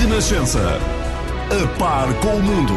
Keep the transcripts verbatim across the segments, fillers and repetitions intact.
Renascença. A par com o mundo.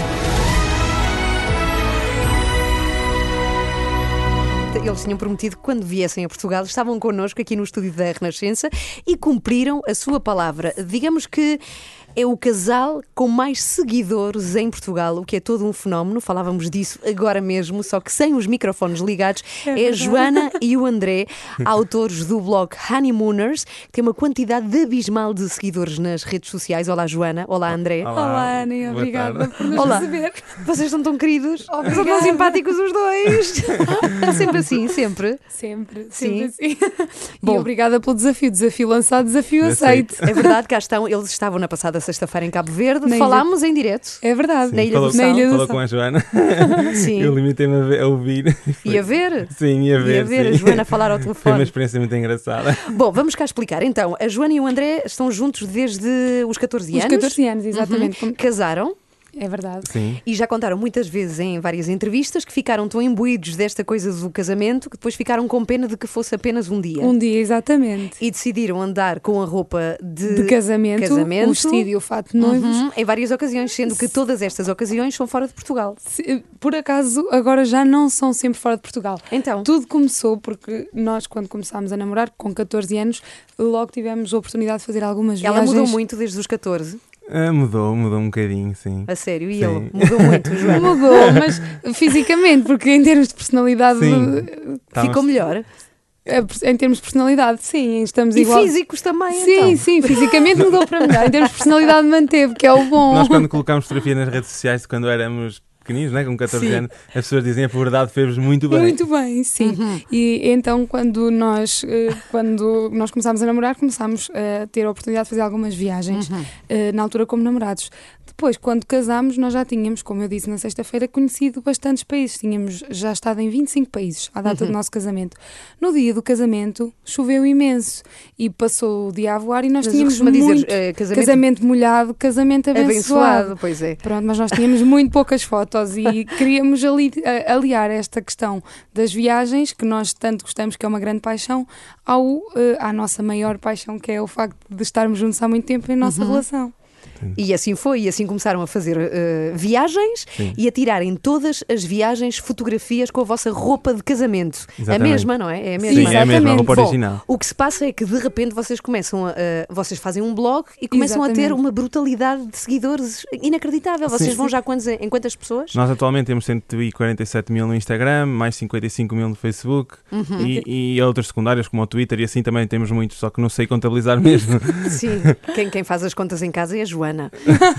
Eles tinham prometido que quando viessem a Portugal estavam connosco aqui no estúdio da Renascença e cumpriram a sua palavra. Digamos que é o casal com mais seguidores em Portugal, o que é todo um fenómeno. Falávamos disso agora mesmo, só que sem os microfones ligados. É, é a Joana e o André, autores do blog Honeymooners, que tem uma quantidade abismal de seguidores nas redes sociais. Olá, Joana. Olá, André. Olá, Olá Ana. Obrigada por nos Olá. receber. Vocês estão tão queridos. Obrigada. São tão simpáticos os dois. Sempre assim, sempre. Sempre, Sim. sempre assim. Bom, e obrigada pelo desafio. Desafio lançado, desafio aceito. É verdade, cá estão. Eles estavam na passada sexta-feira em Cabo Verde. Na Falámos ilha... em direto. É verdade. Sim, na Ilha falou, do Sal. Na Ilha do falou Sal. com a Joana. Sim. Eu limitei-me a, ver, a ouvir. E a ver? Sim, ia ver. E a ver sim. a Joana falar ao telefone. Foi uma experiência muito engraçada. Bom, vamos cá explicar. Então, a Joana e o André estão juntos desde os catorze anos. Os catorze anos, exatamente. Uhum. Casaram. É verdade. Sim. E já contaram muitas vezes em várias entrevistas que ficaram tão imbuídos desta coisa do casamento que depois ficaram com pena de que fosse apenas um dia. Um dia, exatamente. E decidiram andar com a roupa de, De casamento, casamento. o vestido e o fato de noivos. Uhum, em várias ocasiões, sendo que todas estas ocasiões são fora de Portugal. Se- Por acaso, agora já não são sempre fora de Portugal. Então, Tudo começou porque nós, quando começámos a namorar, com catorze anos, logo tivemos a oportunidade de fazer algumas ela viagens. mudou muito desde os catorze, Ah, mudou, mudou um bocadinho, sim. a sério, e Sim. ele mudou muito, Joana. Mudou, mas fisicamente, porque em termos de personalidade, Sim. Ficou Estávamos- melhor. eh, em termos de personalidade, sim, estamos E igual. físicos também, Sim, então. sim, fisicamente mudou para melhor. Em termos de personalidade manteve, que é o bom. Nós, quando colocámos fotografia nas redes sociais, quando éramos pequeninos, né, com catorze Sim. anos, as pessoas dizem a verdade fez-vos muito bem. Muito bem, sim. Uhum. E então, quando nós, eh, quando nós começámos a namorar, começámos a ter a oportunidade de fazer algumas viagens, Uhum. eh, na altura como namorados. Depois, quando casámos, nós já tínhamos, como eu disse na sexta-feira, conhecido bastantes países. Tínhamos já estado em vinte e cinco países à data Uhum. do nosso casamento. No dia do casamento, choveu imenso e passou o dia a voar e nós Mas tínhamos costuma muito dizer eh, casamento, casamento molhado, casamento abençoado. abençoado, pois é. Pronto, mas nós tínhamos muito poucas fotos e queríamos ali, a- aliar esta questão das viagens, que nós tanto gostamos, que é uma grande paixão, ao, eh, à nossa maior paixão, que é o facto de estarmos juntos há muito tempo em nossa Uhum. relação. E assim foi, e assim começaram a fazer eh, viagens Sim. e a tirarem todas as viagens fotografias com a vossa roupa de casamento. A Exatamente. mesma, não é? É a Sim, mesma. é a mesma, a Exatamente. roupa Bom, original. o que se passa é que de repente vocês começam a, a- vocês fazem um blog e começam a ter Exatamente. uma brutalidade de seguidores inacreditável. Vocês Sim. vão já quantos, em quantas pessoas? Nós atualmente temos cento e quarenta e sete mil no Instagram, mais cinquenta e cinco mil no Facebook Uhum. e, e outras secundárias como o Twitter e assim também temos muitos, só que não sei contabilizar mesmo. Sim, quem, quem faz as contas em casa é a Joana.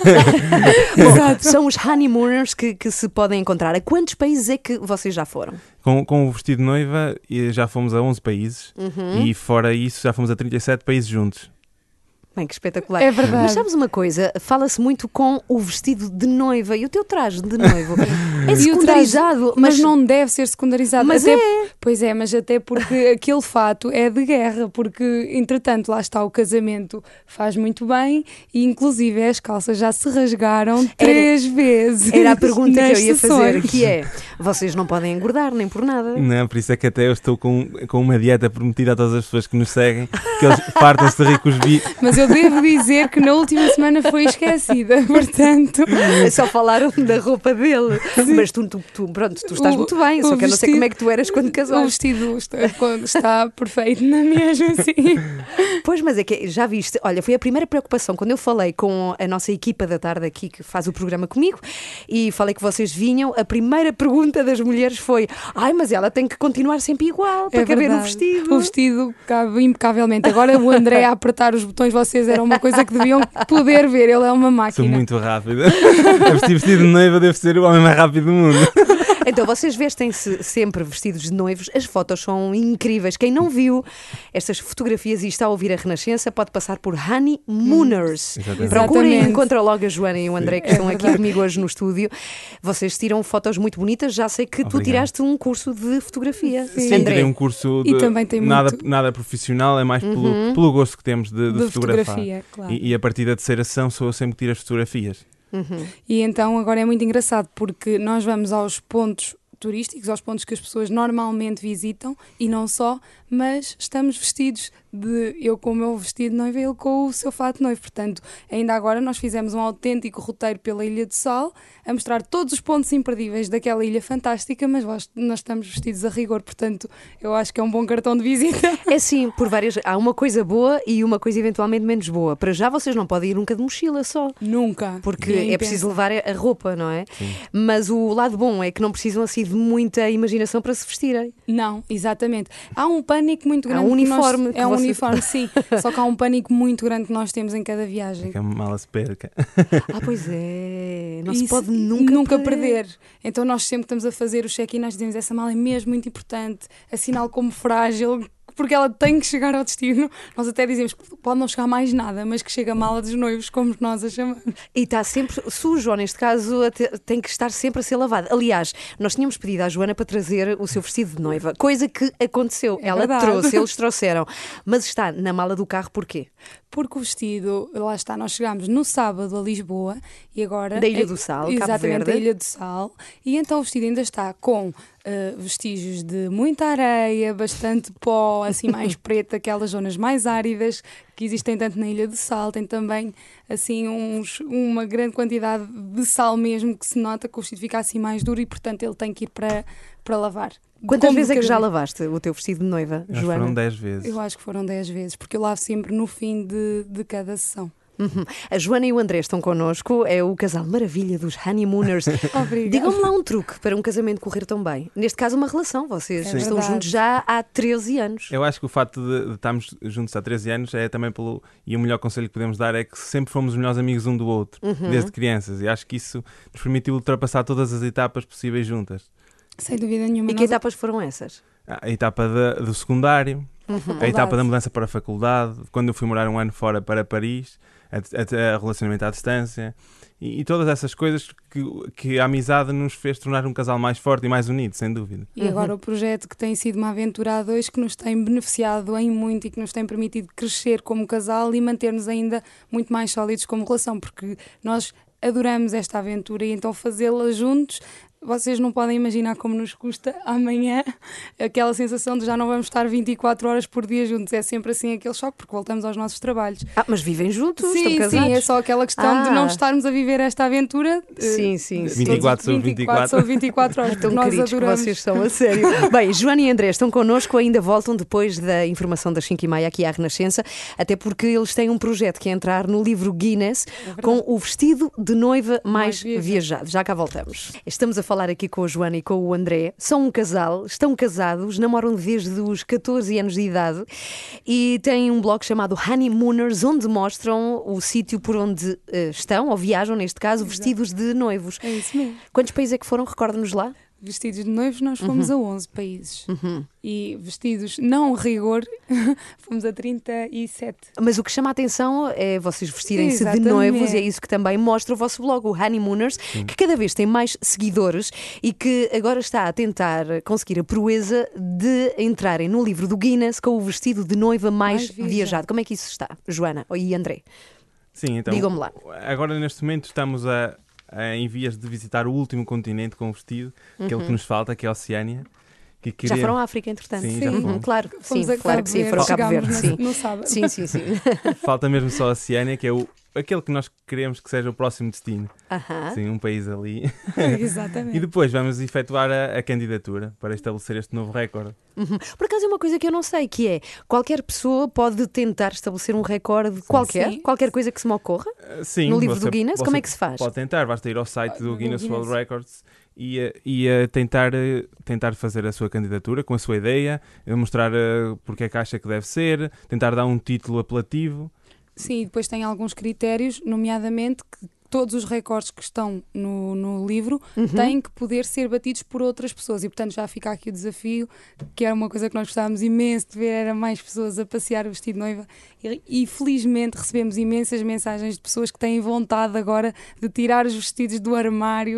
Exato. São os honeymooners que, que se podem encontrar. A quantos países é que vocês já foram? Com, com o vestido de noiva e já fomos a onze países Uhum. e fora isso já fomos a trinta e sete países juntos. Bem, que espetacular. É verdade. Mas sabes uma coisa? Fala-se muito com o vestido de noiva e o teu traje de noivo é E o traje- secundarizado, Mas mas, não deve ser secundarizado. mas até, é. Pois é, mas até porque aquele fato é de guerra, porque entretanto lá está o casamento, faz muito bem e inclusive as calças já se rasgaram três vezes. Era a pergunta que eu nas ia fazer, sessões. que é, vocês não podem engordar nem por nada. Não, por isso é que até eu estou com, com uma dieta prometida a todas as pessoas que nos seguem, que eles fartam-se de rir com os vídeos. Mas eu devo dizer que na última semana foi esquecida, portanto. Só falaram da roupa dele. Mas tu, tu, tu- pronto, tu estás O- muito bem, só o que eu não sei vestido- como é que tu eras quando O casaste. vestido está, está perfeito na mesma, sim. Pois, mas é que já viste, olha, foi a primeira preocupação quando eu falei com a nossa equipa da tarde aqui que faz o programa comigo e falei que vocês vinham, a primeira pergunta das mulheres foi: ai, mas ela tem que continuar sempre igual para É caber no verdade. vestido. O vestido cabe impecavelmente. Agora o André a apertar os botões, vocês eram uma coisa que deviam poder ver. Ele é uma Sou máquina. muito rápido. A vestir vestido de noiva devo ser o homem mais rápido do mundo. Então, vocês vestem-se sempre vestidos de noivos, as fotos são incríveis. Quem não viu estas fotografias e está a ouvir a Renascença pode passar por Honeymooners. Exatamente. Procurem e Exatamente. encontram logo a Joana e o André que É estão aqui verdade. comigo hoje no estúdio. Vocês tiram fotos muito bonitas. Já sei que tu Obrigado. tiraste um curso de fotografia. Sim. Sim, André. tirei um curso E de também tem nada, muito- nada profissional, é mais Uhum. pelo, pelo gosto que temos de, de De fotografar. fotografia, claro. E, e a partir da terceira sessão sou eu sempre que tiro as fotografias. Uhum. E então agora é muito engraçado porque nós vamos aos pontos turísticos, aos pontos que as pessoas normalmente visitam e não só, mas estamos vestidos de eu com o meu vestido de noiva e ele com o seu fato de noivo. Portanto, ainda agora nós fizemos um autêntico roteiro pela Ilha do Sal, a mostrar todos os pontos imperdíveis daquela ilha fantástica, mas nós, nós estamos vestidos a rigor, portanto, eu acho que é um bom cartão de visita. É sim, por várias. Há uma coisa boa e uma coisa eventualmente menos boa. Para já vocês não podem ir nunca de mochila só. Nunca. Porque Nem é preciso pensar. levar a roupa, não é? Sim. Mas o lado bom é que não precisam assim de muita imaginação para se vestirem. Não, exatamente. Há um pânico muito grande. Há um que nós- uniforme que É um vocês- uniforme, sim. Só que há um pânico muito grande que nós temos em cada viagem. Que a mala se perca. Ah, pois é. Não se Isso, pode nunca, perder. Então nós sempre que estamos a fazer o check-in, nós dizemos essa mala é mesmo muito importante, assinalo como frágil, porque ela tem que chegar ao destino. Nós até dizemos que pode não chegar mais nada, mas que chega a mala dos noivos, como nós a chamamos. E está sempre sujo, ou neste caso até- tem que estar sempre a ser lavado. Aliás, nós tínhamos pedido à Joana para trazer o seu vestido de noiva, coisa que aconteceu. É Ela verdade. trouxe, eles trouxeram. Mas está na mala do carro porquê? Porque o vestido, lá está, nós chegámos no sábado a Lisboa e agora... Da Ilha do Sal, Cabo Exatamente, Verde. da Ilha do Sal. E então o vestido ainda está com eh, vestígios de muita areia, bastante pó, assim mais preto, aquelas zonas mais áridas que existem tanto na Ilha do Sal. Tem também assim uns, uma grande quantidade de sal mesmo, que se nota que o vestido fica assim mais duro e portanto ele tem que ir para, para lavar. Quantas Como vezes é que cada já vez. lavaste o teu vestido de noiva, Já Joana? foram dez vezes. Eu acho que foram dez vezes, porque eu lavo sempre no fim de, de cada sessão. Uhum. A Joana e o André estão connosco, é o casal maravilha dos honeymooners. Obrigada. Digam-me lá um truque para um casamento correr tão bem. Neste caso, uma relação. Vocês É estão verdade. juntos já há treze anos. Eu acho que o facto de, de estarmos juntos há treze anos é também pelo. E o melhor conselho que podemos dar é que sempre fomos os melhores amigos um do outro, Uhum. desde crianças. E acho que isso nos permitiu ultrapassar todas as etapas possíveis juntas. Sem dúvida nenhuma. E que nós- etapas foram essas? A etapa da- do secundário, a etapa Faculdade. da mudança para a faculdade, quando eu fui morar um ano fora para Paris, a, a, a relacionamento à distância e, e todas essas coisas que, que a amizade nos fez tornar um casal mais forte e mais unido, sem dúvida. E agora o projeto que tem sido uma aventura a dois que nos tem beneficiado em muito e que nos tem permitido crescer como casal e manter-nos ainda muito mais sólidos como relação, porque nós adoramos esta aventura e então fazê-la juntos. Vocês não podem imaginar como nos custa amanhã aquela sensação de já não vamos estar vinte e quatro horas por dia juntos. É sempre assim aquele choque, porque voltamos aos nossos trabalhos. Ah, mas vivem juntos? Sim, estão casados? sim, é só aquela questão de Ah. não estarmos a viver esta aventura. eh, Sim, sim, sim. vinte e quatro sobre vinte e quatro. sobre vinte e quatro horas, Tão porque nós queridos que adoramos. vocês são, a sério. Bem, Joana e André estão connosco, ainda voltam depois da informação das cinco e meia aqui à Renascença, até porque eles têm um projeto que é entrar no livro Guinness com o vestido de noiva mais, Mais viajado. viajado. Já cá voltamos. Estamos a falar aqui com a Joana e com o André. São um casal, estão casados, namoram desde os catorze anos de idade e têm um blog chamado Honeymooners, onde mostram o sítio por onde eh, estão, ou viajam, neste caso, vestidos de noivos. É isso mesmo. Quantos países é que foram? Recorda-nos lá. Vestidos de noivos, nós fomos Uhum. a onze países. E vestidos, não a rigor, fomos a trinta e sete. Mas o que chama a atenção é vocês vestirem-se de Exatamente. noivos e é isso que também mostra o vosso blog, o Honeymooners, que cada vez tem mais seguidores e que agora está a tentar conseguir a proeza de entrarem no livro do Guinness com o vestido de noiva mais, Mais viajado. viajado. Como é que isso está, Joana e André? Sim, então, Digam-me lá. agora neste momento estamos a, a, em vias de visitar o último continente com o vestido, aquele que nos falta, que é a Oceânia. Que Já queria- foram à África, entretanto? Sim, já Uhum, fomos. claro, Fomos sim, a claro Cabo que sim, Verde, foram ao Cabo chegámos Verde, no- sim. no sábado. Sim, sim, sim. Falta mesmo só a Oceânia, que é o, aquele que nós queremos que seja o próximo destino. Aham. Sim, um país ali. Exatamente. E depois vamos efetuar a, a candidatura para estabelecer este novo recorde. Uhum. Por acaso é uma coisa que eu não sei, que é qualquer pessoa pode tentar estabelecer um recorde qualquer, Sim. qualquer coisa que se me ocorra. Uh, Sim, No livro você- do Guinness, você como é que se faz? Pode tentar, basta ir ao site Ah, do do Guinness World Guinness. Records e, uh, e uh, tentar, uh, tentar fazer a sua candidatura com a sua ideia, uh, mostrar uh, porque é que acha que deve ser, tentar dar um título apelativo. Sim, e depois tem alguns critérios, nomeadamente que todos os recordes que estão no, no livro Uhum. têm que poder ser batidos por outras pessoas e, portanto, já fica aqui o desafio, que era uma coisa que nós gostávamos imenso de ver, era mais pessoas a passear o vestido de noiva e, e felizmente recebemos imensas mensagens de pessoas que têm vontade agora de tirar os vestidos do armário e,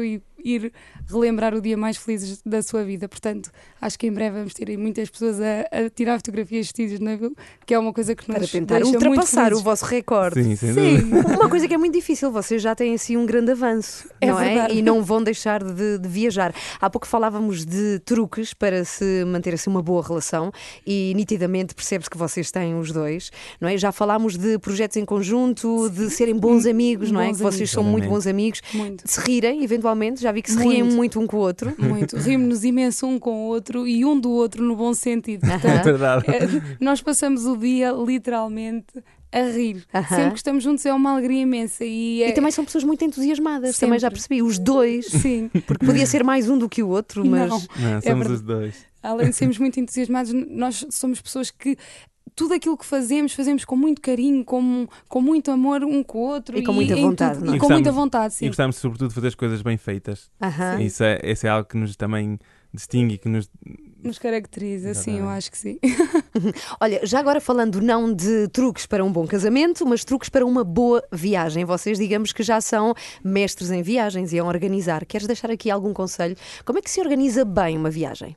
ir relembrar o dia mais feliz da sua vida. Portanto, acho que em breve vamos ter aí muitas pessoas a, a tirar fotografias vestidas de navio, que é uma coisa que nos Para tentar deixa ultrapassar muito o vosso recorde. Sim, sem Sim, dúvida. uma coisa que é muito difícil, vocês já têm assim um grande avanço, É não é? verdade. E não vão deixar de, de viajar. Há pouco falávamos de truques para se manter assim uma boa relação e nitidamente percebe-se que vocês têm os dois, não é? Já falámos de projetos em conjunto, de serem bons amigos, não é? Bons Que vocês amigos. são muito Exatamente. bons amigos. Muito. De se rirem, eventualmente, já vi que se riem Muito. muito um com o outro. Muito. Rimos-nos imenso um com o outro e um do outro no bom sentido. É Portanto, verdade. é, nós passamos o dia literalmente a rir. Aham. Sempre que estamos juntos é uma alegria imensa. E, é... E também são pessoas muito entusiasmadas, Sempre. também já percebi, os dois, Sim. porque podia ser mais um do que o outro, mas... Não. Não, somos verdade. os dois. Além de sermos muito entusiasmados, nós somos pessoas que tudo aquilo que fazemos, fazemos com muito carinho, com, com muito amor um com o outro. E com muita em vontade, tudo- não é? E E com muita gostamos- vontade, sim. E gostamos, sobretudo, de fazer as coisas bem feitas. Aham. Isso é, isso é algo que nos também distingue e que nos. Nos caracteriza, sim, eu Exatamente. acho que sim. Olha, já agora falando não de truques para um bom casamento, mas truques para uma boa viagem. Vocês, digamos que já são mestres em viagens e em organizar. Queres deixar aqui algum conselho? Como é que se organiza bem uma viagem?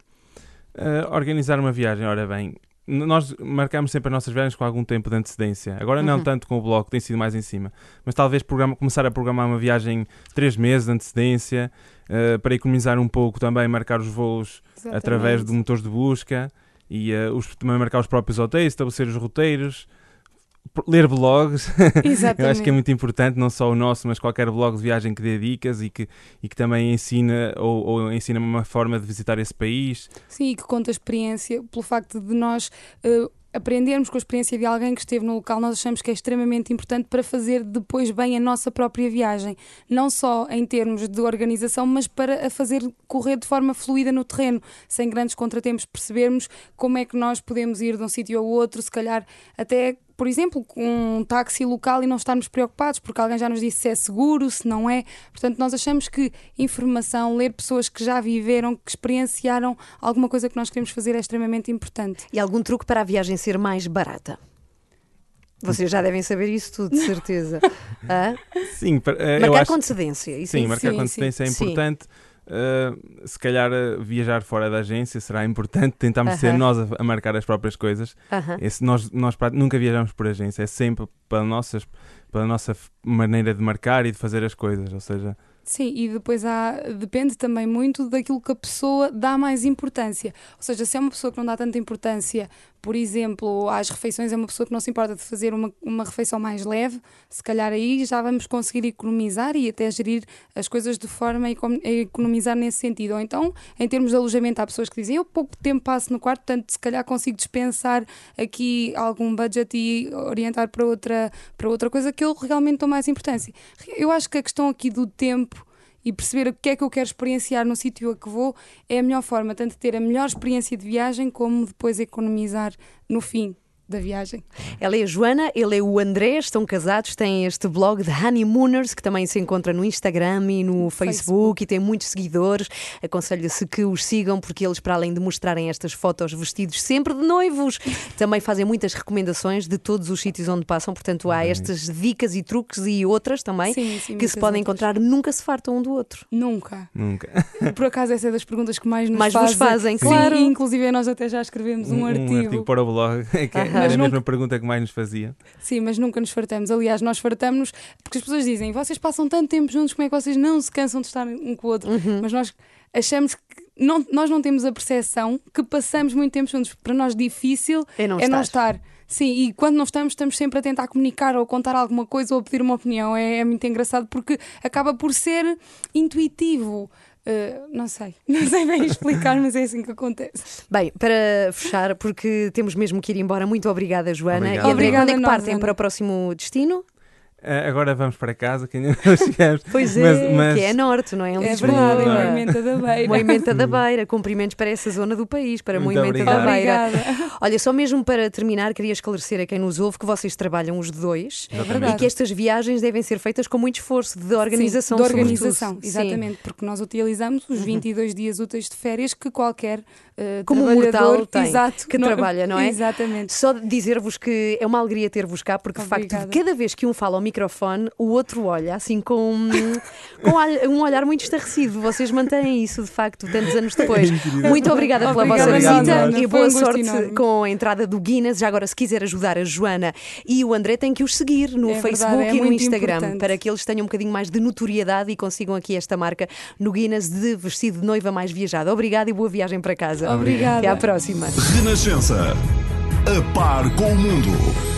Uh, organizar uma viagem, ora bem, n- nós marcamos sempre as nossas viagens com algum tempo de antecedência. Agora não Uhum. tanto com o blog, tem sido mais em cima. Mas talvez programa- começar a programar uma viagem três meses de antecedência, uh, para economizar um pouco também, marcar os voos através de motores de busca e uh, os, também marcar os próprios hotéis, estabelecer os roteiros, p- ler blogs. Exatamente. Eu acho que é muito importante, não só o nosso, mas qualquer blog de viagem que dê dicas e que, e que também ensina ou, ou ensina uma forma de visitar esse país. Sim, e que conta a experiência, pelo facto de nós eh, aprendermos com a experiência de alguém que esteve no local, nós achamos que é extremamente importante para fazer depois bem a nossa própria viagem. Não só em termos de organização, mas para a fazer correr de forma fluida no terreno, sem grandes contratempos, percebermos como é que nós podemos ir de um sítio ao outro, se calhar até, por exemplo, com um táxi local e não estarmos preocupados porque alguém já nos disse se é seguro, se não é. Portanto, nós achamos que informação, ler pessoas que já viveram, que experienciaram alguma coisa que nós queremos fazer é extremamente importante. E algum truque para a viagem ser mais barata? Vocês já devem saber isso tudo, de certeza. Hã? Sim, para- uh, eu Marcar acho com antecedência. Isso Sim, é marcar sim, com antecedência é sim. importante. Uh, se calhar uh, viajar fora da agência será importante. Tentarmos ser Aham. nós a, a marcar as próprias coisas. Aham. Esse, nós nós pra- nunca viajamos por agência, é sempre pela, nossas, pela nossa f- maneira de marcar e de fazer as coisas. Ou seja, Sim, e depois há, depende também muito daquilo que a pessoa dá mais importância. Ou seja, se é uma pessoa que não dá tanta importância, por exemplo, às refeições, é uma pessoa que não se importa de fazer uma, uma refeição mais leve, se calhar aí já vamos conseguir economizar e até gerir as coisas de forma a econ- a economizar nesse sentido. Ou então, em termos de alojamento, há pessoas que dizem eu pouco tempo passo no quarto, portanto, se calhar consigo dispensar aqui algum budget e orientar para outra, para outra coisa que eu realmente dou mais importância. Eu acho que a questão aqui do tempo e perceber o que é que eu quero experienciar no sítio a que vou é a melhor forma, tanto de ter a melhor experiência de viagem como depois economizar no fim da viagem. Ela é a Joana, ele é o André, estão casados, têm este blog de Honeymooners, que também se encontra no Instagram e no Facebook, Facebook. e tem muitos seguidores. Aconselho-se que os sigam, porque eles, para além de mostrarem estas fotos vestidos sempre de noivos, também fazem muitas recomendações de todos os sítios onde passam. Portanto, há Bem. estas dicas e truques e outras também Sim, sim, que se muitas podem outras. encontrar, nunca se fartam um do outro. Nunca. nunca. Por acaso essa é das perguntas que mais nos Mais vos fazem. fazem, Sim, claro. e inclusive nós até já escrevemos um, Um, um artigo. artigo para o blog, que Aham. era a Mas mesma nunca- pergunta que mais nos fazia. Sim, mas nunca nos fartamos. Aliás, nós fartamos porque as pessoas dizem vocês passam tanto tempo juntos, como é que vocês não se cansam de estar um com o outro? Uhum. Mas nós achamos que não, nós não temos a percepção que passamos muito tempo juntos. Para nós difícil É não é não estar. estar. Sim, e quando não estamos, estamos sempre a tentar comunicar ou contar alguma coisa ou pedir uma opinião. É, é muito engraçado porque acaba por ser intuitivo. Uh, não sei, não sei bem explicar, mas é assim que acontece. Bem, para fechar, porque temos mesmo que ir embora, muito obrigada, Joana. Obrigado. E André, Obrigada quando é que a nós, partem Ana. para o próximo destino? Uh, agora vamos para casa, que ainda não chegamos. Pois é, Mas- mas- que é norte, não é? Em É Lisboa. verdade, é Não é? Moimenta da Beira. Moimenta da Beira, cumprimentos para essa zona do país, para Muito Moimenta da obrigado. Beira. Obrigada. Olha, só mesmo para terminar, queria esclarecer a quem nos ouve que vocês trabalham os dois É e verdade. que estas viagens devem ser feitas com muito esforço de organização. Sim, de sobretudo. organização, Sim. exatamente, porque nós utilizamos os vinte e dois dias úteis de férias que qualquer uh, Como um trabalhador mortal tem, exato, que trabalha, não é? Exatamente. Só dizer-vos que é uma alegria ter-vos cá, porque de facto, Obrigada. cada vez que um fala ao microfone, microfone, o outro olha assim com, com um olhar muito estarrecido. Vocês mantêm isso, de facto, tantos anos depois. Muito obrigada pela Obrigada, vossa visita Ana. e Foi boa um gosto sorte enorme. com a entrada do Guinness. Já agora, se quiser ajudar a Joana e o André, tem que os seguir no É Facebook verdade, é e no muito Instagram importante. para que eles tenham um bocadinho mais de notoriedade e consigam aqui esta marca no Guinness de vestido de noiva mais viajada. Obrigada e boa viagem para casa. Obrigada. Até à próxima. Renascença. A par com o mundo.